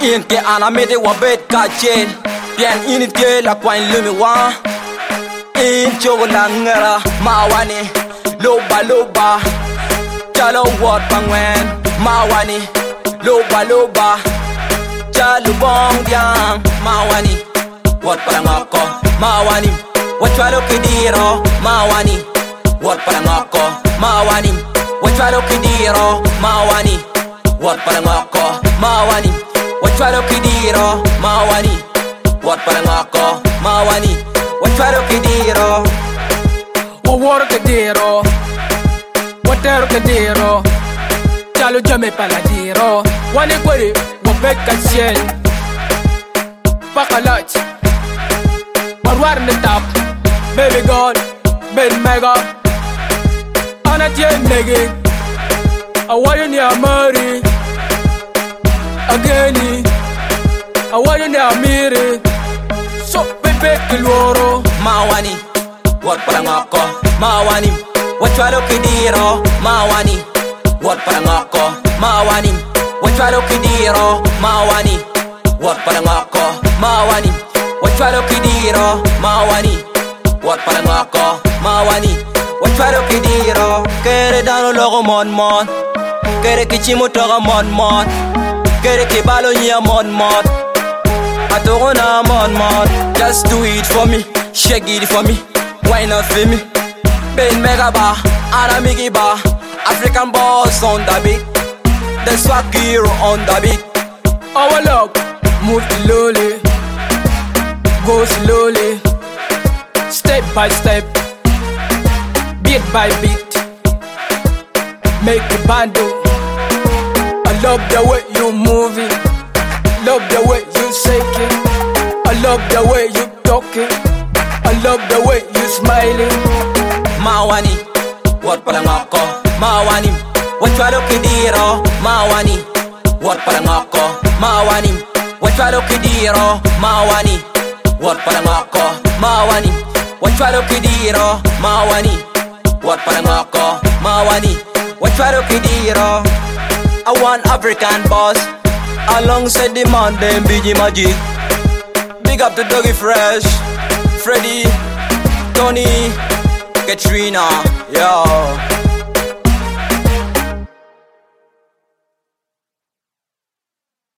Inte ana mede wa bet ka chen. Bien inite la kwa lumi wa. In chola ngara mawani. Loba loba. Jalo wat bangwen mawani. Loba loba. Jalo bong diang mawani. Wat parangako mawani. Wachwalo kidiro mawani. Wat parangako mawani. Wachwalo kidiro mawani. Wat parangako mawani. Wachwalo kidiro mawani. Wat parangako mawani. Wachwalo kidiro. Waworo kidiro. Watero kidiro. Chalo jame paladiro. Wani kwere wabeka shen. Pakalach. Warwar ne tap. Baby God, baby mega. Ana tien nege. Awayo ni amari. Ageni. Awayo ni amiri. So pepe kilworo. Mawani. Wat parangako mawani. Wachwalo kidiro mawani. Wat parangako mawani. Wachwalo kidiro mawani. Wat parangako mawani. Wachwalo kidiro mawani. Wat parangako mawani. Wachwalo kidiro. Kere dano logo mon mon. Kere kichimo toga mon mon. Kere kibalo nya mon mon. Atogona mon mon. Just do it for me. Shake it for me. Why not for me? Ben mega bar, Aramigi bar. African boss on the beat. The swag hero on the beat. Our love, move slowly. Go slowly. Step by step. Beat by beat. Make the bando. I love the way you move it. Love the way you shake it. I love the way you talk it. I love the way you smiling. Mawani, what parangako, mawani. Wachwalo kidiro, mawani. What parangako, mawani. Wachwalo kidiro, mawani. What parangako, mawani. Wachwalo kidiro, mawani. What parangako, mawani. Wachwalo kidiro. I want African boss. Alongside the man, them BG Magic. Big up the Doggy Fresh, Freddy, Tony, Katrina, yo.